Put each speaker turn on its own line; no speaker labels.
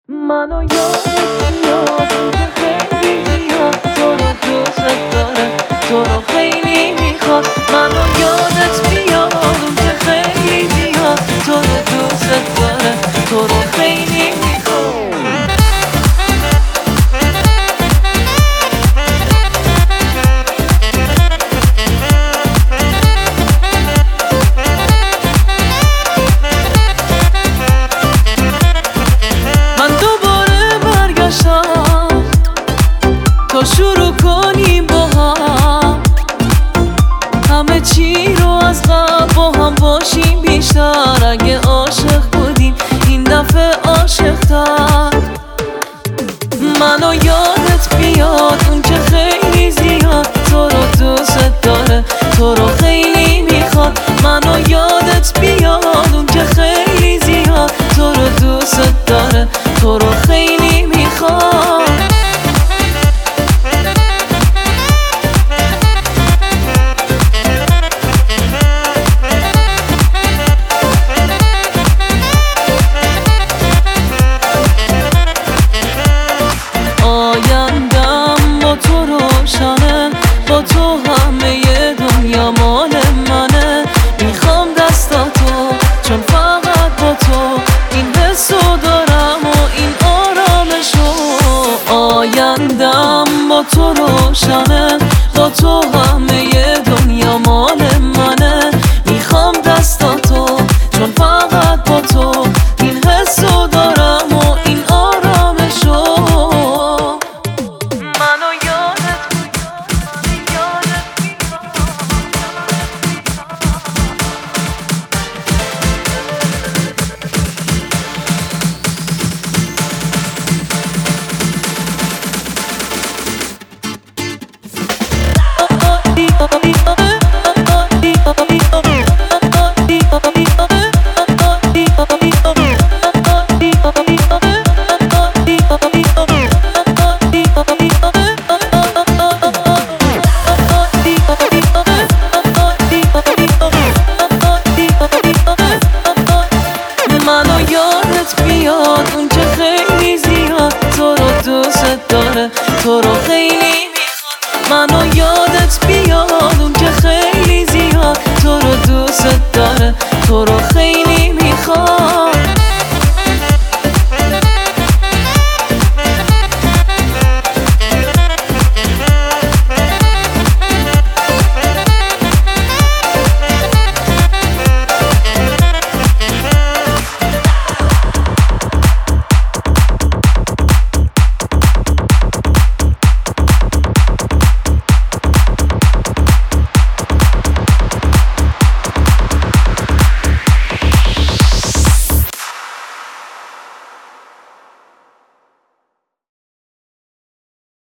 منو یادت میاد که خیلی میاد تو رو دوست داره، تو رو خیلی میخواد. منو یادت میاد که خیلی میاد تو رو دوست داره، تو رو خیلی میخواد. تا شروع کنیم با هم همه چی رو از قبل با هم باشیم بیشتر. اگه عاشق بودیم این دفعه عاشق تر. منو یادت بیاد اون که خیلی زیاد تو رو دوست داره، تو رو خیلی میخواد. منو یادت بیاد اون که خیلی زیاد تو رو دوست داره، تو رو خیلی میخواد. آیندم با تو روشنه، با تو همه دنیا مال منه. میخوام دستاتو چون فقط با تو این حسو دارم و این آرامشو. آیندم با تو روشنه، با تو همه دنیا مال منه. میخوام دستاتو چون فقط با تو این حسو دارم و این آرامشو. منو یادت بیاد اون که خیلی زیاد تو رو دوست داره، تو رو